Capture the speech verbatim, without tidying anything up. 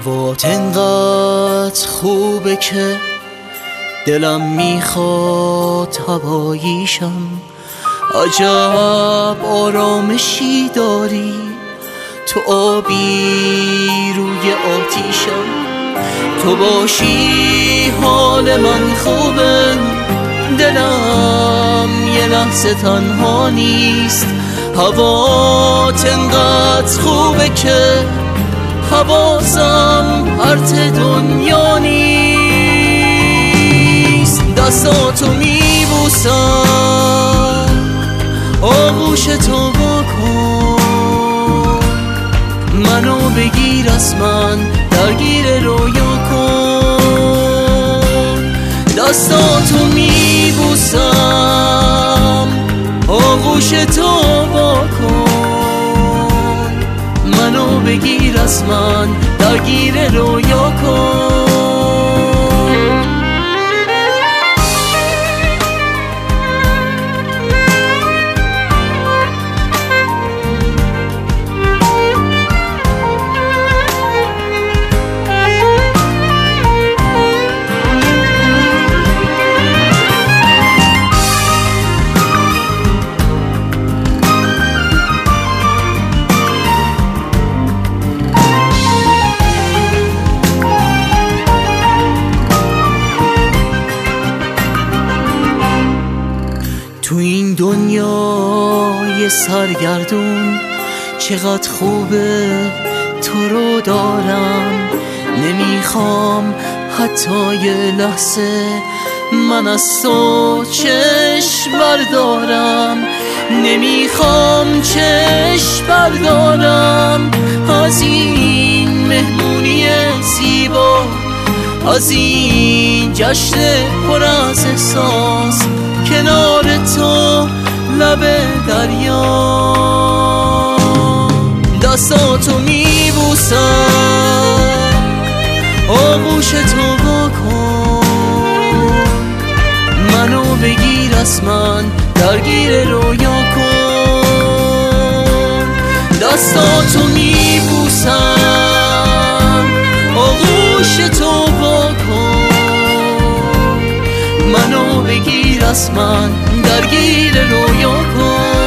هوات انقدر خوبه که دلم میخواد هواییشم. عجب آرامشی داری تو، آبی روی آتیشم. تو باشی حال من خوبه، دلم یه لحظه تنها نیست. هوات انقدر خوبه که حواسم پرت دنیا نیست. دستاتو میبوسم، آغوش تو بکن، منو بگیر از من، درگیر رویا کن. دستاتو میبوسم، آغوش تو بکن، منو بگیر از من، درگیر رویا کن. تو این دنیای سرگردون چقدر خوبه تو رو دارم. نمیخوام حتی یه لحظه من از تو چشم بردارم. نمیخوام چشم بردارم از این مهمونی زیبا، از این جشن پر از احساس کنار تو لب دریا. دستاتو میبوسم، آغوش تو بکن، منو بگیر از من، درگیر رویا کن. دستاتو میبوسم، آغوش تو بکن، منو بگیر از من، درگیر رویا کن.